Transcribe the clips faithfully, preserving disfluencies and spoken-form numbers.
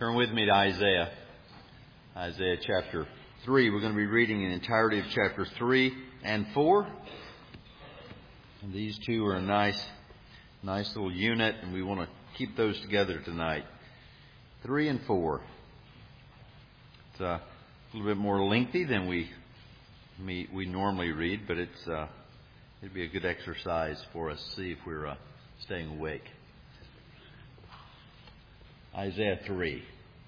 Turn with me to Isaiah. Isaiah chapter three. We're going to be reading the entirety of chapters three and four. And these two are a nice, nice little unit, and we want to keep those together tonight. Three and four. It's uh, a little bit more lengthy than we we, we normally read, but it's uh, it'd be a good exercise for us to see if we're uh, staying awake. Isaiah three.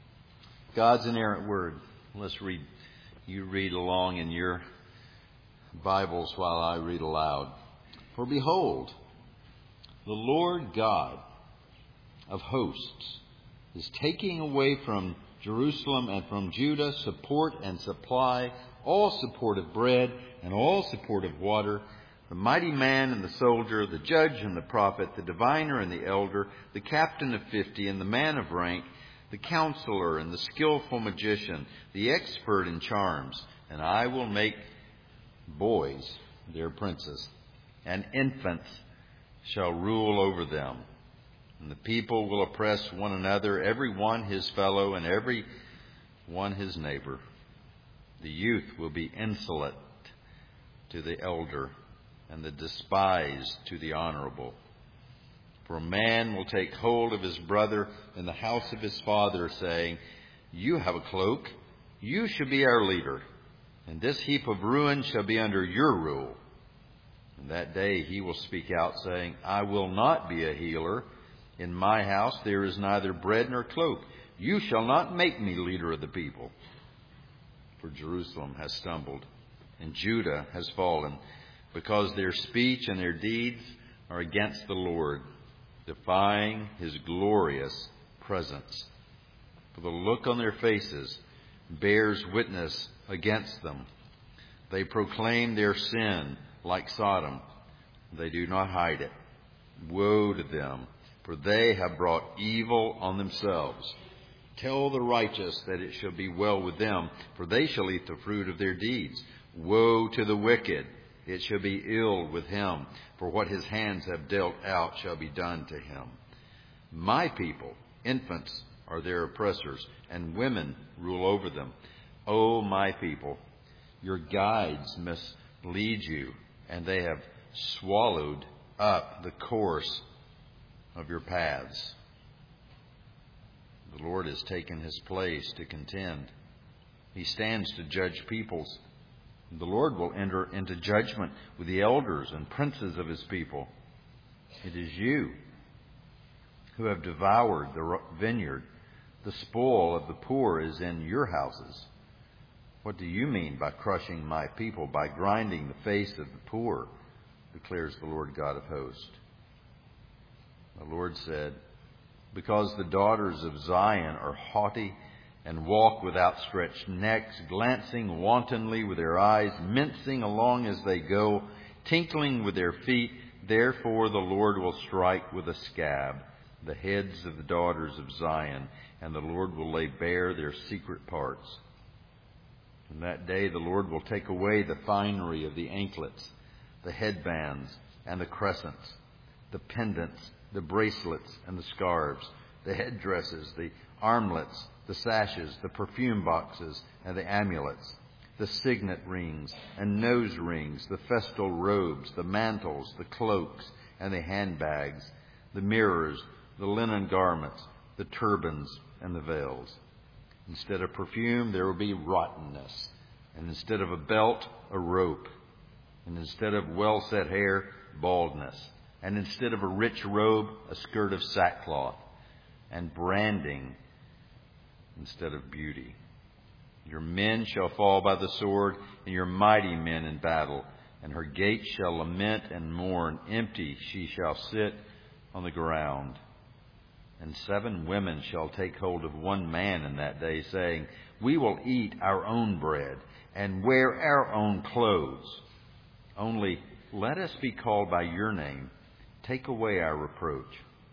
God's inerrant word. Let's read. You read along in your Bibles while I read aloud. For behold, the Lord God of hosts is taking away from Jerusalem and from Judah support and supply, all support of bread and all support of water, the mighty man and the soldier, the judge and the prophet, the diviner and the elder, the captain of fifty and the man of rank, the counselor and the skillful magician, the expert in charms. And I will make boys their princes, and infants shall rule over them. And the people will oppress one another, every one his fellow and every one his neighbor. The youth will be insolent to the elder, and the despised to the honorable. For a man will take hold of his brother in the house of his father, saying, You have a cloak, you shall be our leader, and this heap of ruin shall be under your rule. And that day he will speak out, saying, I will not be a healer. In my house there is neither bread nor cloak. You shall not make me leader of the people. For Jerusalem has stumbled, and Judah has fallen, because their speech and their deeds are against the Lord, defying his glorious presence. For the look on their faces bears witness against them. They proclaim their sin like Sodom. They do not hide it. Woe to them, for they have brought evil on themselves. Tell the righteous that it shall be well with them, for they shall eat the fruit of their deeds. Woe to the wicked, it shall be ill with him, for what his hands have dealt out shall be done to him. My people, infants, are their oppressors, and women rule over them. O my people, your guides mislead you, and they have swallowed up the course of your paths. The Lord has taken his place to contend. He stands to judge peoples. The Lord will enter into judgment with the elders and princes of his people. It is you who have devoured the vineyard. The spoil of the poor is in your houses. What do you mean by crushing my people, by grinding the face of the poor, declares the Lord God of hosts. The Lord said, because the daughters of Zion are haughty and walk with outstretched necks, glancing wantonly with their eyes, mincing along as they go, tinkling with their feet. Therefore the Lord will strike with a scab the heads of the daughters of Zion, and the Lord will lay bare their secret parts. In that day the Lord will take away the finery of the anklets, the headbands and the crescents, the pendants, the bracelets and the scarves, the headdresses, the armlets, the sashes, the perfume boxes, and the amulets, the signet rings and nose rings, the festal robes, the mantles, the cloaks, and the handbags, the mirrors, the linen garments, the turbans, and the veils. Instead of perfume, there will be rottenness, and instead of a belt, a rope, and instead of well-set hair, baldness, and instead of a rich robe, a skirt of sackcloth, and branding instead of beauty. Your men shall fall by the sword, and your mighty men in battle, and her gates shall lament and mourn. Empty she shall sit on the ground. And seven women shall take hold of one man in that day, saying, We will eat our own bread and wear our own clothes. Only let us be called by your name. Take away our reproach.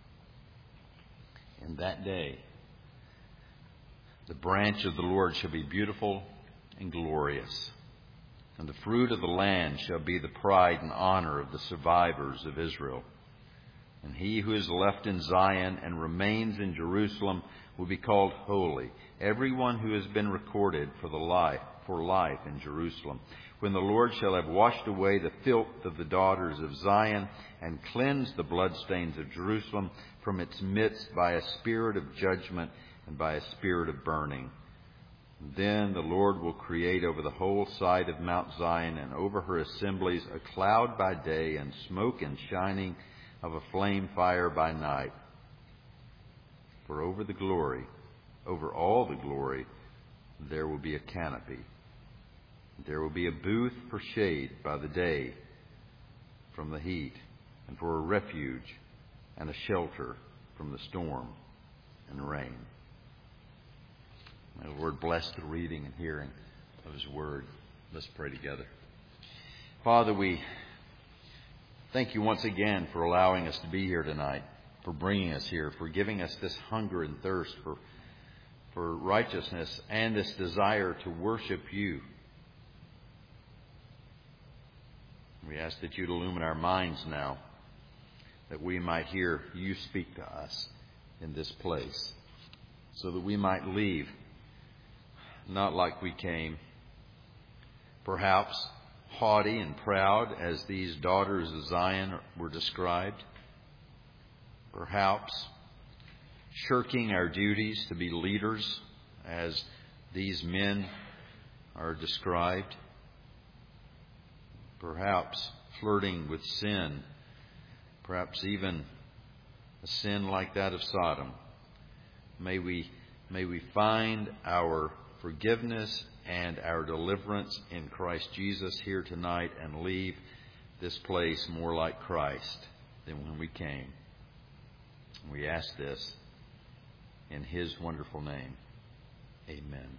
In that day, the branch of the Lord shall be beautiful and glorious, and the fruit of the land shall be the pride and honor of the survivors of Israel. And he who is left in Zion and remains in Jerusalem will be called holy, everyone who has been recorded for the life for life in Jerusalem. When the Lord shall have washed away the filth of the daughters of Zion and cleansed the bloodstains of Jerusalem from its midst by a spirit of judgment and by a spirit of burning. Then the Lord will create over the whole side of Mount Zion and over her assemblies a cloud by day and smoke and shining of a flame fire by night. For over the glory, over all the glory, there will be a canopy. There will be a booth for shade by the day from the heat, and for a refuge and a shelter from the storm and rain. May the Lord bless the reading and hearing of His Word. Let's pray together. Father, we thank you once again for allowing us to be here tonight, for bringing us here, for giving us this hunger and thirst for, for righteousness and this desire to worship you. We ask that you'd illumine our minds now, that we might hear you speak to us in this place, so that we might leave not like we came, perhaps haughty and proud as these daughters of Zion were described, perhaps shirking our duties to be leaders as these men are described, perhaps flirting with sin, perhaps even a sin like that of Sodom. May we, may we find our forgiveness and our deliverance in Christ Jesus here tonight and leave this place more like Christ than when we came. We ask this in His wonderful name. Amen.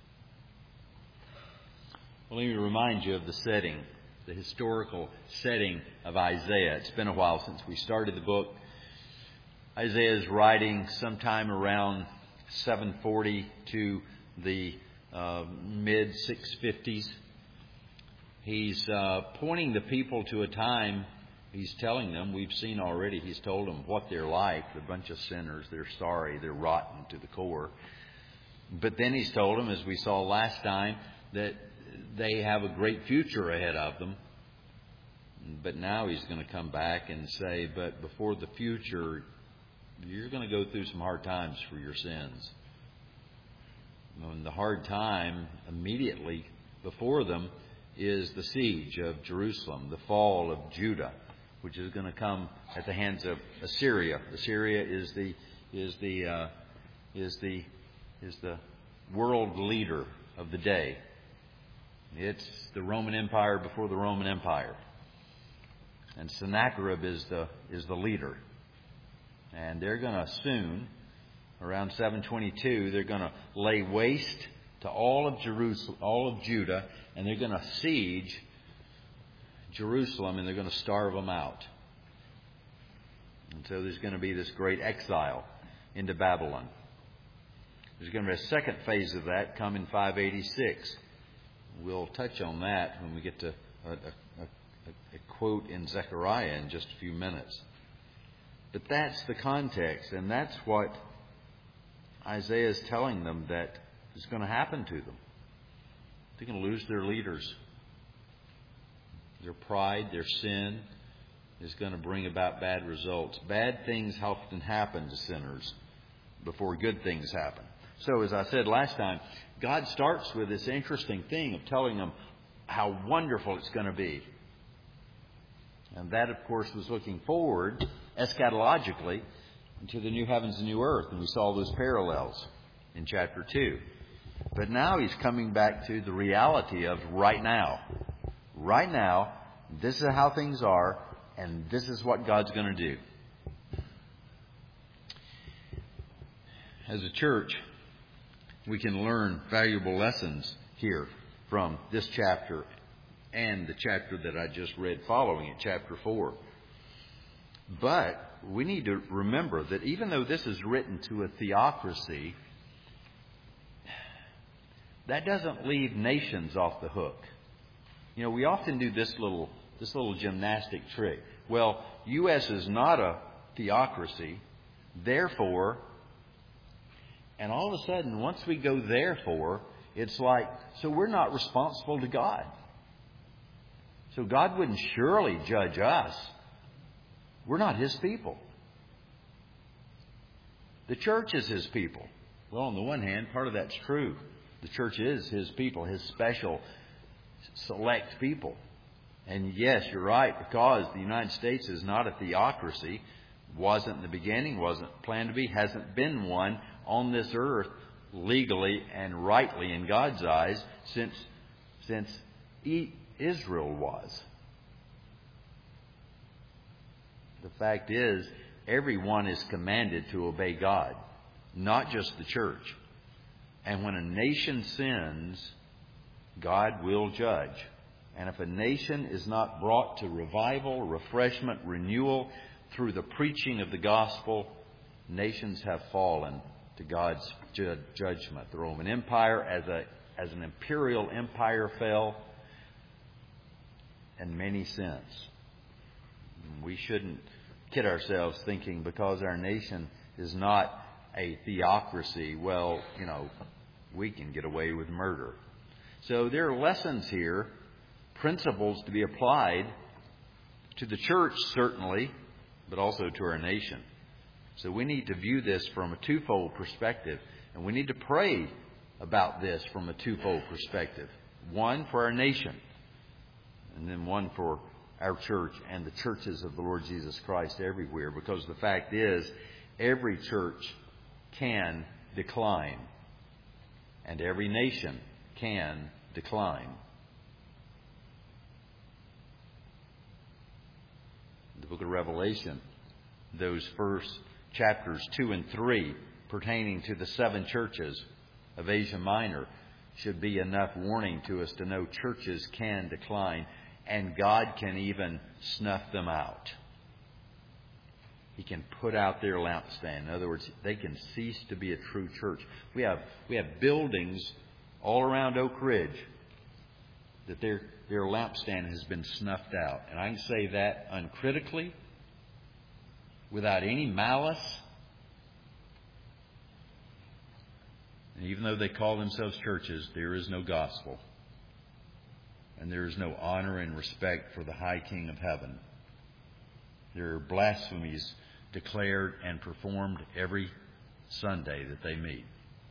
Well, let me remind you of the setting, the historical setting of Isaiah. It's been a while since we started the book. Isaiah is writing sometime around seven forty to the uh, mid six fifties. He's uh, pointing the people to a time. He's telling them, we've seen already, he's told them what they're like. They're a bunch of sinners. They're sorry. They're rotten to the core. But then he's told them, as we saw last time, that they have a great future ahead of them. But now he's going to come back and say, but before the future, you're going to go through some hard times for your sins. And the hard time immediately before them is the siege of Jerusalem, the fall of Judah, which is going to come at the hands of Assyria. Assyria is the is the uh, is the is the world leader of the day. It's the Roman Empire before the Roman Empire, and Sennacherib is the is the leader. And they're going to soon, around seven twenty-two, they're going to lay waste to all of Jerusalem, all of Judah, and they're going to siege Jerusalem, and they're going to starve them out. And so there's going to be this great exile into Babylon. There's going to be a second phase of that come in five eighty-six. We'll touch on that when we get to a, a, a, a quote in Zechariah in just a few minutes. But that's the context, and that's what Isaiah is telling them that is going to happen to them. They're going to lose their leaders. Their pride, their sin is going to bring about bad results. Bad things often happen to sinners before good things happen. So, as I said last time, God starts with this interesting thing of telling them how wonderful it's going to be. And that, of course, was looking forward eschatologically to the new heavens and new earth. And we saw those parallels in chapter two. But now he's coming back to the reality of right now. Right now, this is how things are, and this is what God's going to do. As a church, we can learn valuable lessons here from this chapter and the chapter that I just read following it, chapter four. But we need to remember that even though this is written to a theocracy, that doesn't leave nations off the hook. You know, we often do this little this little gymnastic trick. Well, U S is not a theocracy. Therefore, and all of a sudden, once we go therefore, it's like, so we're not responsible to God. So God wouldn't surely judge us. We're not His people. The church is His people. Well, on the one hand, part of that's true. The church is His people, His special, select people. And yes, you're right, because the United States is not a theocracy, wasn't in the beginning, wasn't planned to be, hasn't been one on this earth legally and rightly in God's eyes since since Israel was. The fact is, everyone is commanded to obey God, not just the church. And when a nation sins, God will judge. And if a nation is not brought to revival, refreshment, renewal through the preaching of the gospel, nations have fallen to God's ju- judgment. The Roman Empire as a as an imperial empire fell, and many since. We shouldn't kid ourselves thinking because our nation is not a theocracy, well, you know, we can get away with murder. So there are lessons here, principles to be applied to the church, certainly, but also to our nation. So we need to view this from a twofold perspective, and we need to pray about this from a twofold perspective. One for our nation, and then one for our church and the churches of the Lord Jesus Christ everywhere, because the fact is, every church can decline, and every nation can decline. The book of Revelation, those first chapters two and three pertaining to the seven churches of Asia Minor, should be enough warning to us to know churches can decline, and God can even snuff them out. He can put out their lampstand. In other words, they can cease to be a true church. We have we have buildings all around Oak Ridge that their their lampstand has been snuffed out. And I can say that uncritically, without any malice. And even though they call themselves churches, there is no gospel. And there is no honor and respect for the high King of heaven. There are blasphemies declared and performed every Sunday that they meet.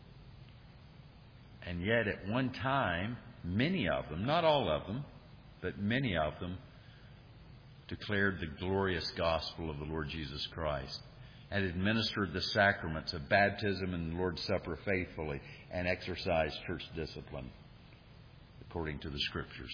And yet at one time, many of them, not all of them, but many of them, declared the glorious gospel of the Lord Jesus Christ and administered the sacraments of baptism and the Lord's Supper faithfully and exercised church discipline according to the Scriptures.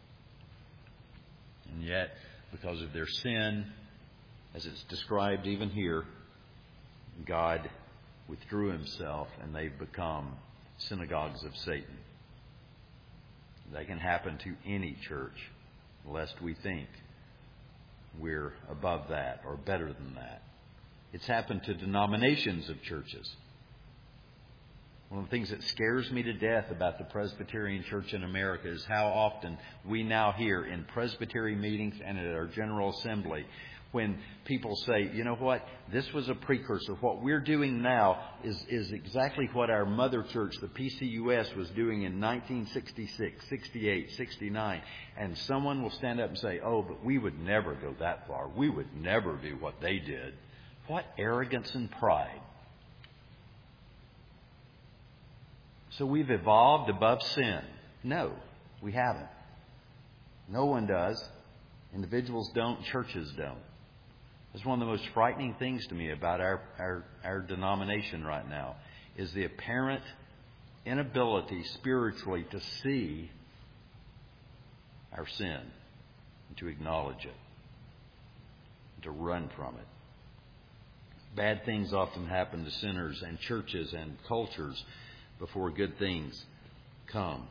And yet, because of their sin, as it's described even here, God withdrew Himself and they've become synagogues of Satan. That can happen to any church, lest we think we're above that or better than that. It's happened to denominations of churches. One of the things that scares me to death about the Presbyterian Church in America is how often we now hear in Presbyterian meetings and at our General Assembly when people say, you know what, this was a precursor. What we're doing now is, is exactly what our mother church, the P C U S, was doing in nineteen sixty-six, sixty-eight, sixty-nine. And someone will stand up and say, oh, but we would never go that far. We would never do what they did. What arrogance and pride. So we've evolved above sin. No, we haven't. No one does. Individuals don't. Churches don't. It's one of the most frightening things to me about our, our, our denomination right now is the apparent inability spiritually to see our sin and to acknowledge it, and to run from it. Bad things often happen to sinners and churches and cultures before good things come.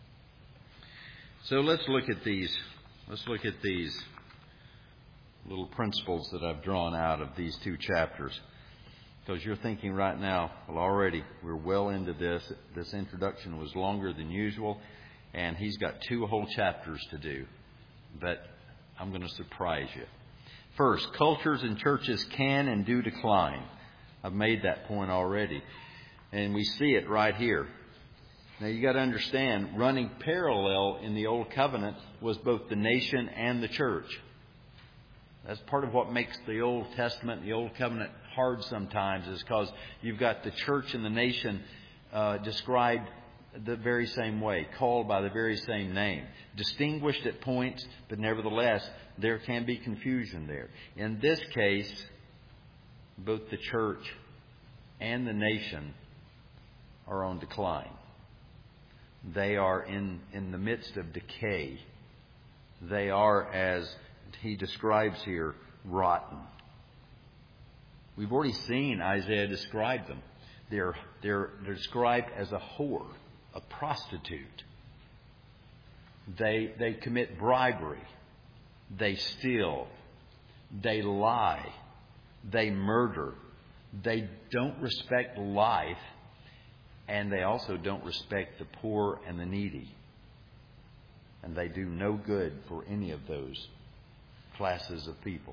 So let's look at these. Let's look at these little principles that I've drawn out of these two chapters. Because you're thinking right now, well, already we're well into this. This introduction was longer than usual, and he's got two whole chapters to do. But I'm going to surprise you. First, cultures and churches can and do decline. I've made that point already. And we see it right here. Now you got to understand, running parallel in the Old Covenant was both the nation and the church. That's part of what makes the Old Testament and the Old Covenant hard sometimes, is because you've got the church and the nation uh, described the very same way, called by the very same name, distinguished at points, but nevertheless there can be confusion there. In this case, both the church and the nation are on decline. They are in, in the midst of decay. They are, as he describes here, rotten. We've already seen Isaiah describe them. They're, they're, they're described as a whore, a prostitute. They, they commit bribery. They steal. They lie. They murder. They don't respect life. And they also don't respect the poor and the needy. And they do no good for any of those classes of people.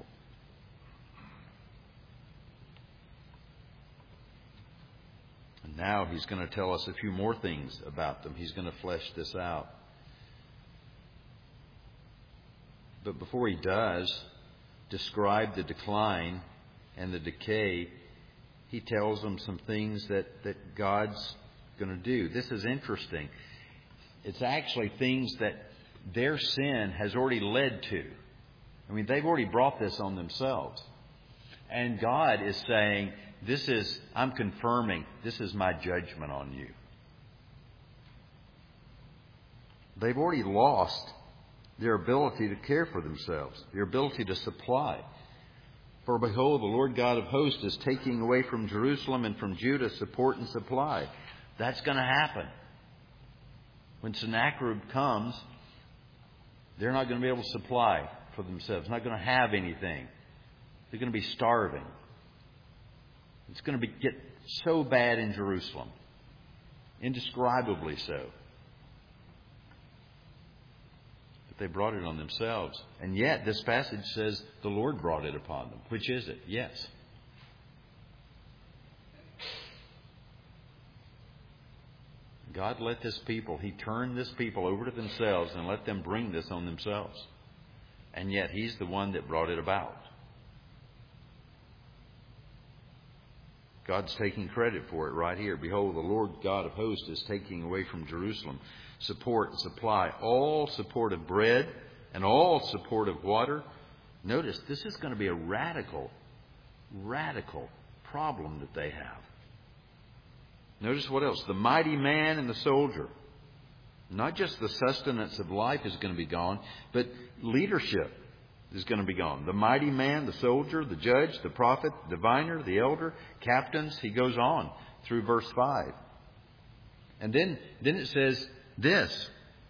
And now he's going to tell us a few more things about them. He's going to flesh this out. But before he does describe the decline and the decay, he tells them some things that, that God's going to do. This is interesting. It's actually things that their sin has already led to. I mean, they've already brought this on themselves. And God is saying, this is, I'm confirming, this is my judgment on you. They've already lost their ability to care for themselves, their ability to supply. For behold, the Lord God of hosts is taking away from Jerusalem and from Judah support and supply. That's going to happen. When Sennacherib comes, they're not going to be able to supply for themselves. Not going to have anything. They're going to be starving. It's going to be, get so bad in Jerusalem. Indescribably so. But they brought it on themselves. And yet, this passage says the Lord brought it upon them. Which is it? Yes. God let this people, He turned this people over to themselves and let them bring this on themselves. And yet He's the one that brought it about. God's taking credit for it right here. Behold, the Lord God of hosts is taking away from Jerusalem support and supply, all support of bread and all support of water. Notice, this is going to be a radical, radical problem that they have. Notice what else? The mighty man and the soldier. Not just the sustenance of life is going to be gone, but leadership is going to be gone. The mighty man, the soldier, the judge, the prophet, the diviner, the elder, captains. He goes on through verse five. And then, then it says this.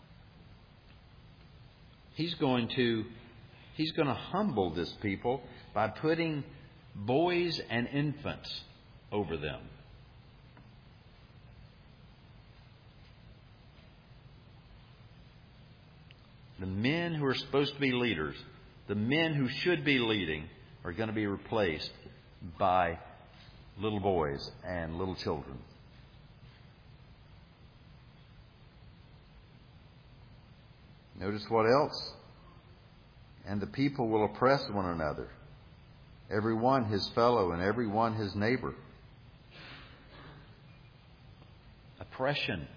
He's going to, he's going to humble this people by putting boys and infants over them. The men who are supposed to be leaders, the men who should be leading, are going to be replaced by little boys and little children. Notice what else? And the people will oppress one another, every one his fellow and every one his neighbor. Oppression.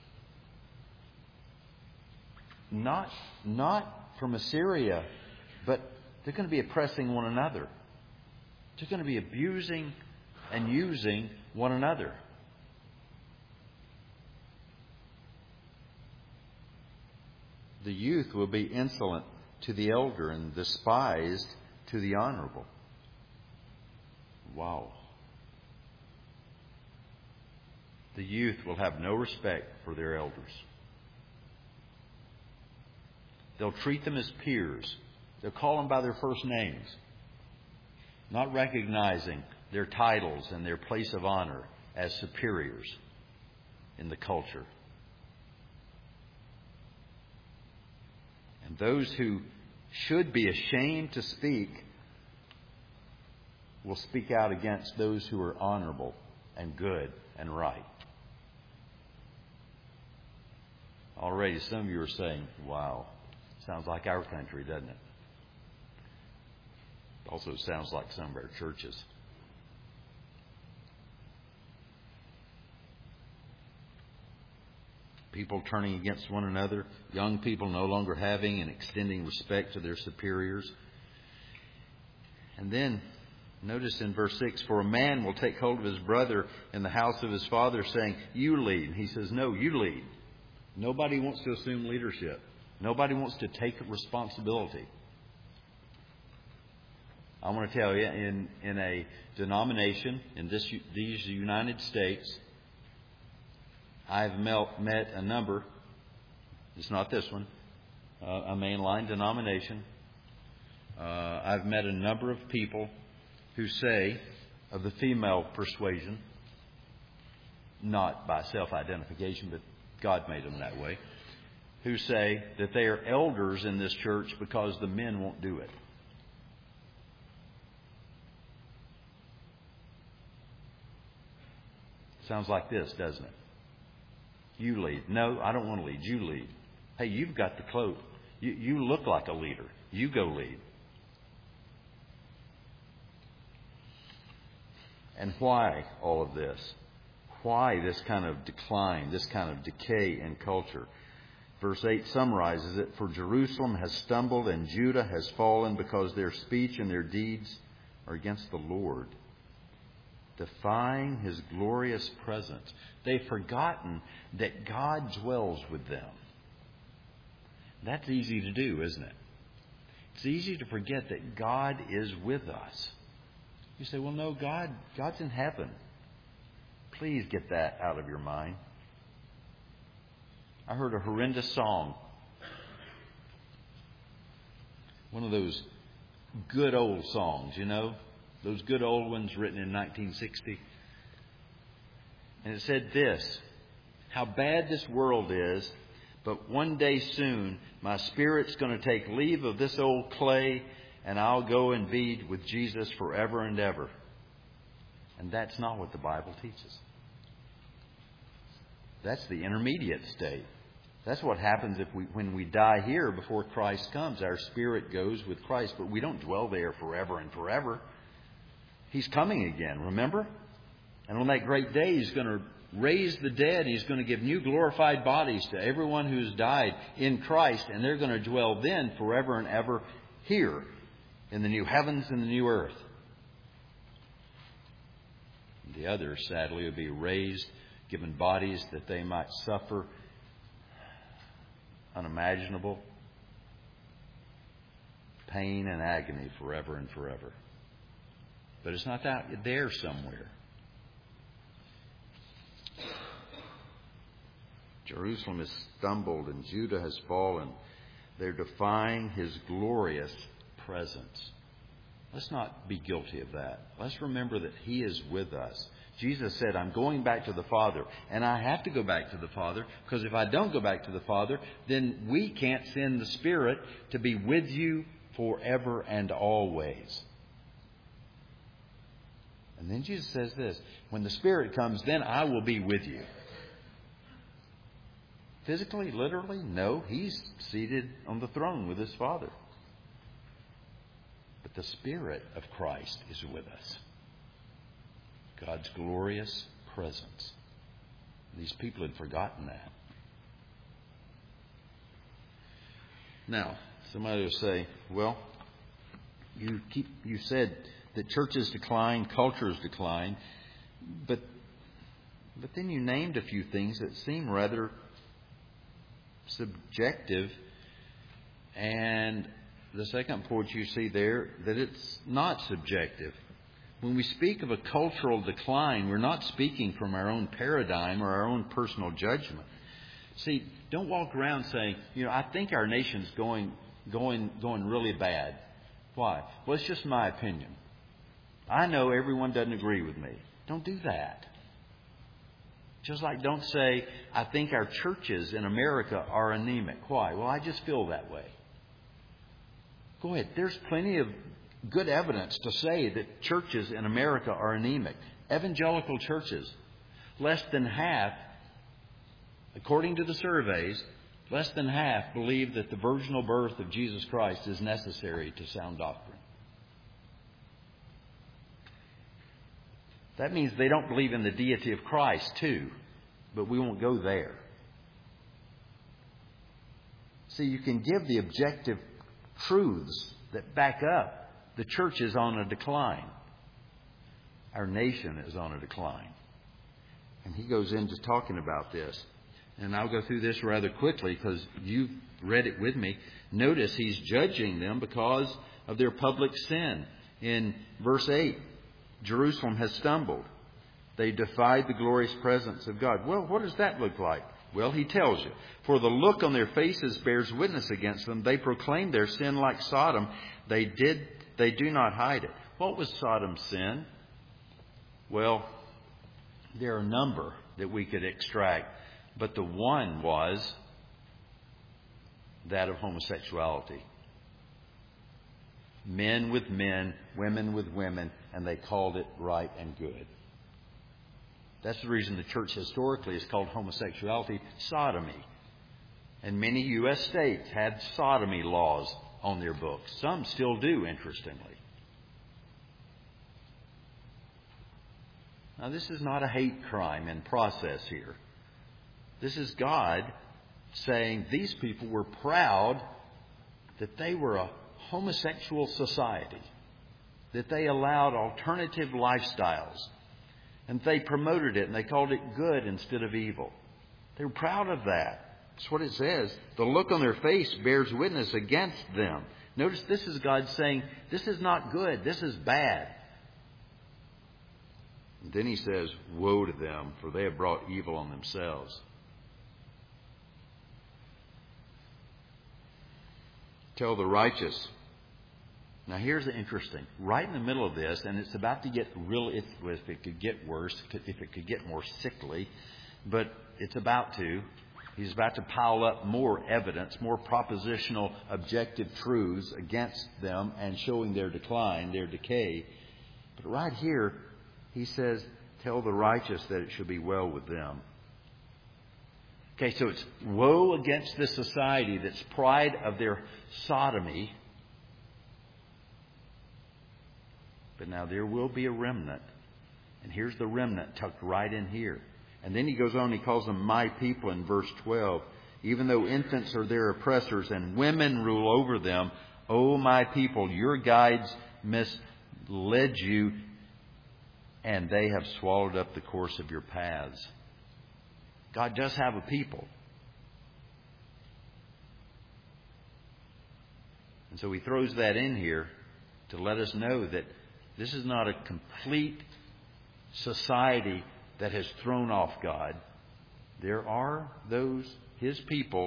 Not, not from Assyria, but they're going to be oppressing one another. They're going to be abusing and using one another. The youth will be insolent to the elder and despised to the honorable. Wow. The youth will have no respect for their elders. They'll treat them as peers. They'll call them by their first names, not recognizing their titles and their place of honor as superiors in the culture. And those who should be ashamed to speak will speak out against those who are honorable and good and right. Already some of you are saying, wow, sounds like our country, doesn't it? It also sounds like some of our churches. People turning against one another, young people no longer having and extending respect to their superiors. And then, notice in verse six, for a man will take hold of his brother in the house of his father, saying, you lead. And he says, no, you lead. Nobody wants to assume leadership. Nobody wants to take responsibility. I want to tell you, in, in a denomination, in this, these United States, I've met a number, it's not this one, uh, a mainline denomination. Uh, I've met a number of people who say, of the female persuasion, not by self-identification, but God made them that way, who say that they are elders in this church because the men won't do it. Sounds like this, doesn't it? You lead. No, I don't want to lead. You lead. Hey, you've got the cloak. You, you look like a leader. You go lead. And why all of this? Why this kind of decline, this kind of decay in culture? Verse eight summarizes it. For Jerusalem has stumbled and Judah has fallen because their speech and their deeds are against the Lord, defying His glorious presence. They've forgotten that God dwells with them. That's easy to do, isn't it? It's easy to forget that God is with us. You say, well, no, God, God's in heaven. Please get that out of your mind. I heard a horrendous song. One of those good old songs, you know, those good old ones written in nineteen sixty. And it said this, how bad this world is, but one day soon my spirit's going to take leave of this old clay and I'll go and be with Jesus forever and ever. And that's not what the Bible teaches. That's the intermediate state. That's what happens if we, when we die here before Christ comes. Our spirit goes with Christ, but we don't dwell there forever and forever. He's coming again, remember? And on that great day, He's going to raise the dead. He's going to give new glorified bodies to everyone who's died in Christ. And they're going to dwell then forever and ever here in the new heavens and the new earth. The others, sadly, will be raised, given bodies that they might suffer unimaginable pain and agony forever and forever. But it's not out there somewhere. Jerusalem has stumbled and Judah has fallen. They're defying His glorious presence. Let's not be guilty of that. Let's remember that He is with us. Jesus said, I'm going back to the Father. And I have to go back to the Father, because if I don't go back to the Father, then we can't send the Spirit to be with you forever and always. And then Jesus says this, when the Spirit comes, then I will be with you. Physically, literally? No, He's seated on the throne with His Father. But the Spirit of Christ is with us. God's glorious presence. These people had forgotten that. Now, somebody will say, well, you keep you said that churches decline, cultures decline, but but then you named a few things that seem rather subjective. And the second point you see there, that it's not subjective. When we speak of a cultural decline, we're not speaking from our own paradigm or our own personal judgment. See, don't walk around saying, you know, I think our nation's going going going really bad. Why? Well, it's just my opinion. I know everyone doesn't agree with me. Don't do that. Just like don't say, I think our churches in America are anemic. Why? Well, I just feel that way. Go ahead. There's plenty of good evidence to say that churches in America are anemic. Evangelical churches, less than half, according to the surveys, less than half believe that the virginal birth of Jesus Christ is necessary to sound doctrine. That means they don't believe in the deity of Christ too, but we won't go there. See, you can give the objective truths that back up the church is on a decline. Our nation is on a decline. And he goes into talking about this. And I'll go through this rather quickly because you've read it with me. Notice he's judging them because of their public sin. In verse eight, Jerusalem has stumbled. They defied the glorious presence of God. Well, what does that look like? Well, he tells you. For the look on their faces bears witness against them. They proclaim their sin like Sodom. They did. They do not hide it. What was Sodom's sin? Well, there are a number that we could extract. But the one was that of homosexuality. Men with men, women with women, and they called it right and good. That's the reason the church historically has called homosexuality sodomy. And many U S states had sodomy laws on their books. Some still do, interestingly. Now, this is not a hate crime in process here. This is God saying these people were proud that they were a homosexual society, that they allowed alternative lifestyles, and they promoted it and they called it good instead of evil. They were proud of that. That's what it says. The look on their face bears witness against them. Notice this is God saying, this is not good, this is bad. And then he says, woe to them, for they have brought evil on themselves. Tell the righteous. Now here's the interesting. Right in the middle of this, and it's about to get real, if, if it could get worse, if it could get more sickly, but it's about to. He's about to pile up more evidence, more propositional, objective truths against them and showing their decline, their decay. But right here, he says, tell the righteous that it shall be well with them. Okay, so it's woe against this society that's pride of their sodomy. But now there will be a remnant. And here's the remnant tucked right in here. And then he goes on, he calls them my people in verse twelve. Even though infants are their oppressors and women rule over them, O my people, your guides misled you, and they have swallowed up the course of your paths. God does have a people. And so he throws that in here to let us know that this is not a complete society that has thrown off God. There are those, His people,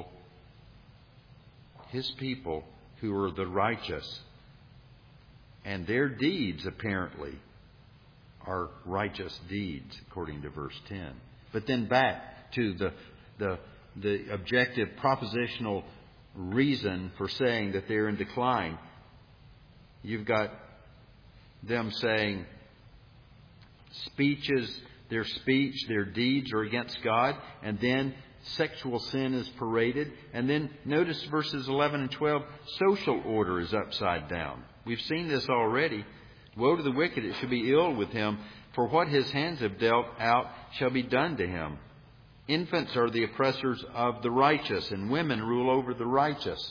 His people who are the righteous. And their deeds, apparently, are righteous deeds, according to verse ten. But then back to the, the, the objective propositional reason for saying that they're in decline. You've got them saying speeches, their speech, their deeds are against God, and then sexual sin is paraded. And then notice verses eleven and twelve, social order is upside down. We've seen this already. Woe to the wicked, it shall be ill with him, for what his hands have dealt out shall be done to him. Infants are the oppressors of the righteous, and women rule over the righteous.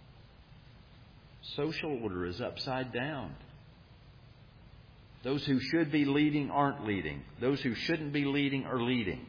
Social order is upside down. Those who should be leading aren't leading. Those who shouldn't be leading are leading.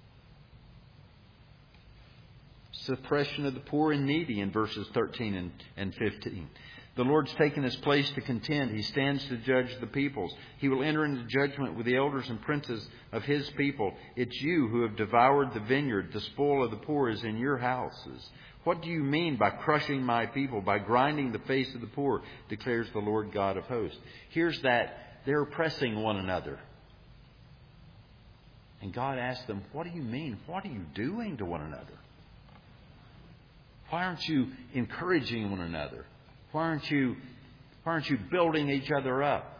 Suppression of the poor and needy in verses thirteen and fifteen. The Lord's taken His place to contend. He stands to judge the peoples. He will enter into judgment with the elders and princes of His people. It's you who have devoured the vineyard. The spoil of the poor is in your houses. What do you mean by crushing my people, by grinding the face of the poor, declares the Lord God of hosts. Here's that. They're oppressing one another. And God asks them, what do you mean? What are you doing to one another? Why aren't you encouraging one another? Why aren't you Why aren't you building each other up?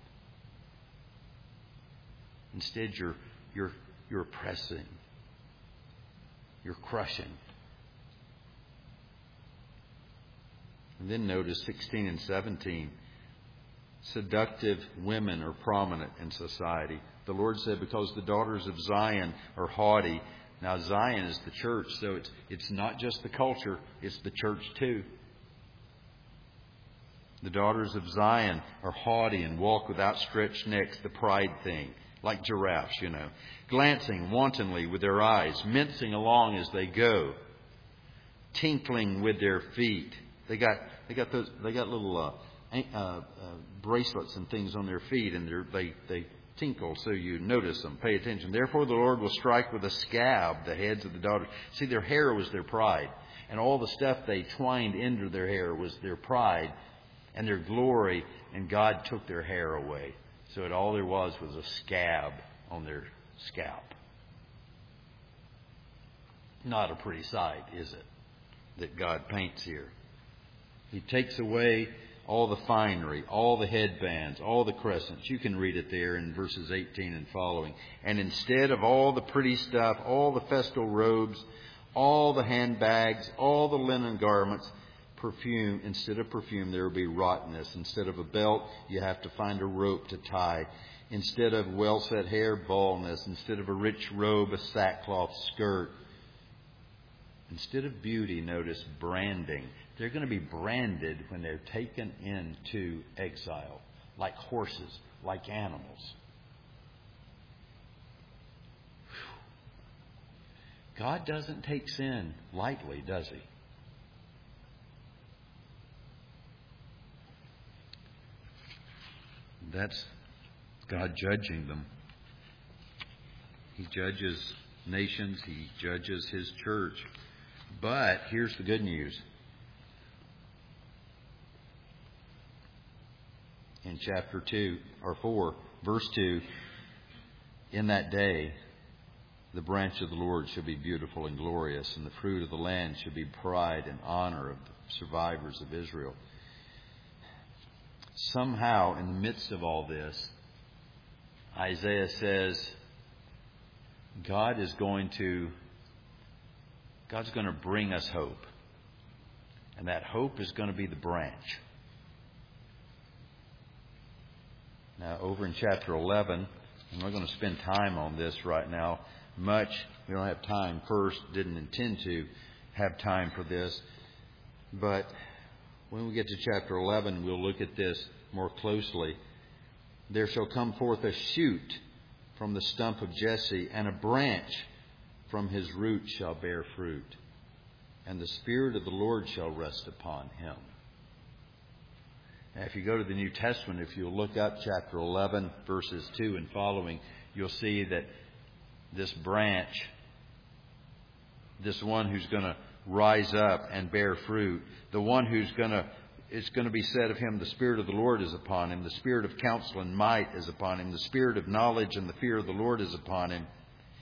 Instead, you're, you're, you're oppressing. You're crushing. And then notice sixteen and seventeen. Seductive women are prominent in society. The Lord said, because the daughters of Zion are haughty. Now, Zion is the church, so it's, it's not just the culture, it's the church too. The daughters of Zion are haughty and walk with outstretched necks, the pride thing, like giraffes, you know. Glancing wantonly with their eyes, mincing along as they go, tinkling with their feet. They got they got those they got little uh, uh, uh, bracelets and things on their feet, and they they tinkle, so you notice them. Pay attention. Therefore, the Lord will strike with a scab the heads of the daughters. See, their hair was their pride, and all the stuff they twined into their hair was their pride and their glory. And God took their hair away, so it, all there was was a scab on their scalp. Not a pretty sight, is it, that God paints here? He takes away all the finery, all the headbands, all the crescents. You can read it there in verses eighteen and following. And instead of all the pretty stuff, all the festal robes, all the handbags, all the linen garments, perfume, instead of perfume, there will be rottenness. Instead of a belt, you have to find a rope to tie. Instead of well-set hair, baldness. Instead of a rich robe, a sackcloth skirt. Instead of beauty, notice branding. They're going to be branded when they're taken into exile, like horses, like animals. God doesn't take sin lightly, does He? That's God judging them. He judges nations. He judges His church. But here's the good news. In chapter two or four, verse two, in that day, the branch of the Lord shall be beautiful and glorious, and the fruit of the land shall be pride and honor of the survivors of Israel. Somehow, in the midst of all this, Isaiah says, God is going to, God's going to bring us hope. And that hope is going to be the branch. Now, over in chapter eleven, I'm not going to spend time on this right now much. We don't have time. First, didn't intend to have time for this. But when we get to chapter eleven, we'll look at this more closely. There shall come forth a shoot from the stump of Jesse, and a branch from his root shall bear fruit. And the Spirit of the Lord shall rest upon him. Now, if you go to the New Testament, if you'll look up chapter eleven, verses two and following, you'll see that this branch, this one who's going to rise up and bear fruit, the one who's going to, it's going to be said of him, the Spirit of the Lord is upon him, the Spirit of counsel and might is upon him, the Spirit of knowledge and the fear of the Lord is upon him.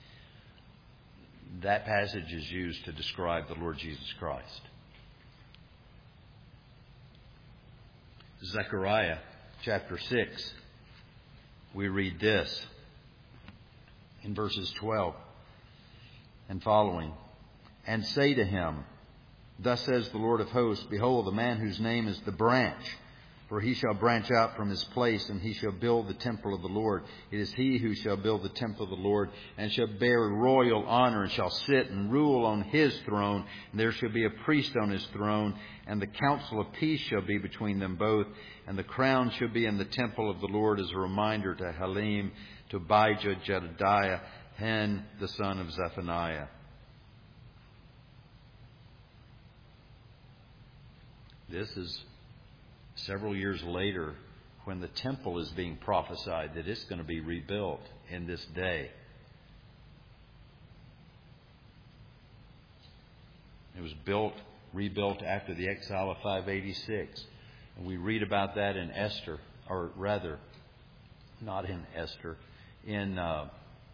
That passage is used to describe the Lord Jesus Christ. Zechariah chapter six, we read this in verses twelve and following. And say to him, thus says the Lord of hosts, behold, the man whose name is the branch, for he shall branch out from his place, and he shall build the temple of the Lord. It is he who shall build the temple of the Lord, and shall bear royal honor, and shall sit and rule on his throne. And there shall be a priest on his throne, and the counsel of peace shall be between them both. And the crown shall be in the temple of the Lord as a reminder to Halim, to Abijah, Jedediah, Hen, the son of Zephaniah. This is several years later, when the temple is being prophesied that it's going to be rebuilt in this day. It was built, rebuilt after the exile of five eighty-six. And we read about that in Esther, or rather, not in Esther, in, uh,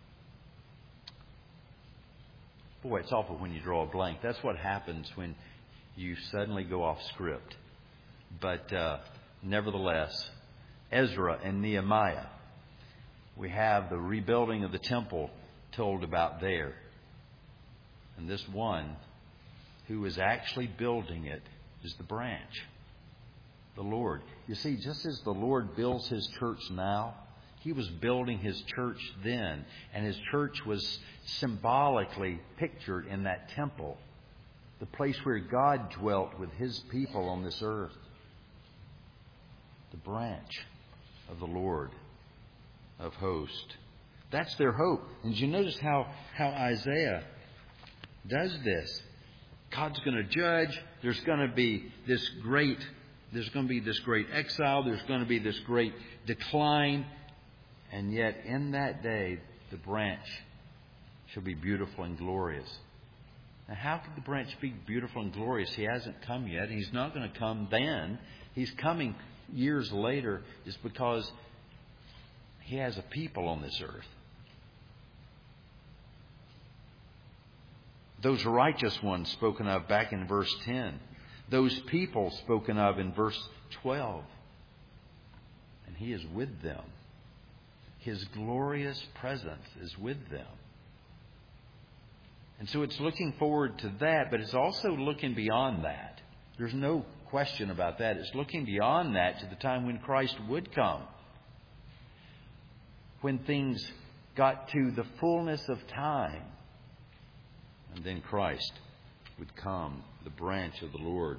boy, it's awful when you draw a blank. That's what happens when you suddenly go off script. But uh, nevertheless, Ezra and Nehemiah, we have the rebuilding of the temple told about there. And this one who is actually building it is the branch, the Lord. You see, just as the Lord builds His church now, He was building His church then. And His church was symbolically pictured in that temple, the place where God dwelt with His people on this earth. The branch of the Lord of hosts. That's their hope. And you notice how, how Isaiah does this. God's going to judge. There's going to be this great, there's going to be this great exile. There's going to be this great decline. And yet in that day, the branch shall be beautiful and glorious. Now, how could the branch be beautiful and glorious? He hasn't come yet. He's not going to come then. He's coming years later. It's because He has a people on this earth. Those righteous ones spoken of back in verse ten. Those people spoken of in verse twelve. And He is with them. His glorious presence is with them. And so it's looking forward to that, but it's also looking beyond that. There's no question about that. It's looking beyond that to the time when Christ would come. When things got to the fullness of time. And then Christ would come, the branch of the Lord.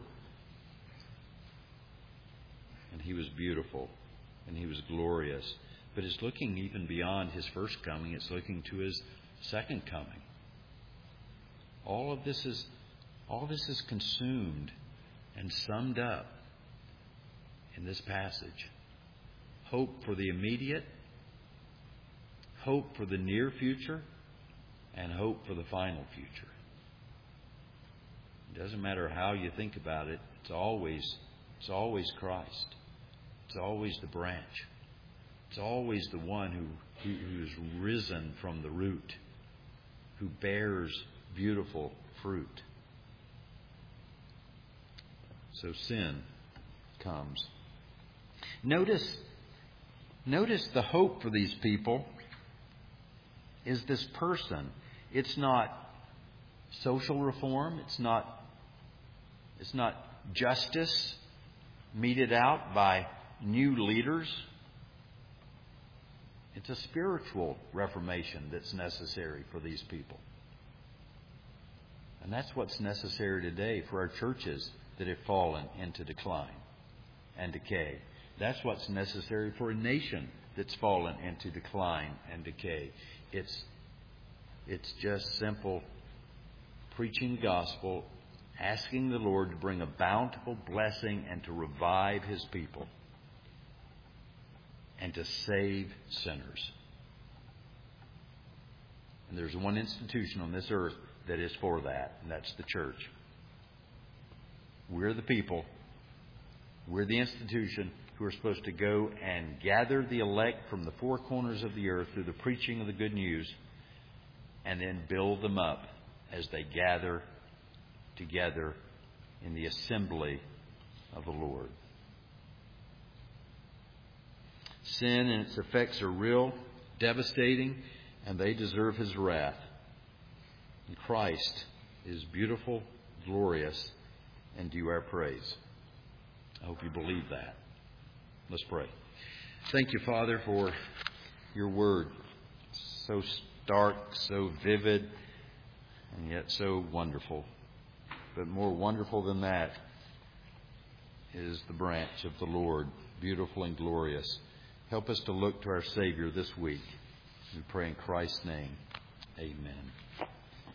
And He was beautiful. And He was glorious. But it's looking even beyond His first coming. It's looking to His second coming. All of this is, all of this is consumed and summed up in this passage. Hope for the immediate, hope for the near future, and hope for the final future. It doesn't matter how you think about it. It's always, it's always Christ. It's always the branch. It's always the one who, who who's risen from the root, who bears beautiful fruit. So sin comes. Notice, notice the hope for these people is this person. It's not social reform. It's not, it's not justice meted out by new leaders. It's a spiritual reformation that's necessary for these people. And that's what's necessary today for our churches that have fallen into decline and decay. That's what's necessary for a nation that's fallen into decline and decay. It's, it's just simple preaching the gospel, asking the Lord to bring a bountiful blessing and to revive His people and to save sinners. And there's one institution on this earth that is for that, and that's the church. We're the people, we're the institution who are supposed to go and gather the elect from the four corners of the earth through the preaching of the good news and then build them up as they gather together in the assembly of the Lord. Sin and its effects are real, devastating, and they deserve His wrath. And Christ is beautiful, glorious, and due our praise. I hope you believe that. Let's pray. Thank you, Father, for your word. So stark, so vivid, and yet so wonderful. But more wonderful than that is the branch of the Lord, beautiful and glorious. Help us to look to our Savior this week. We pray in Christ's name. Amen.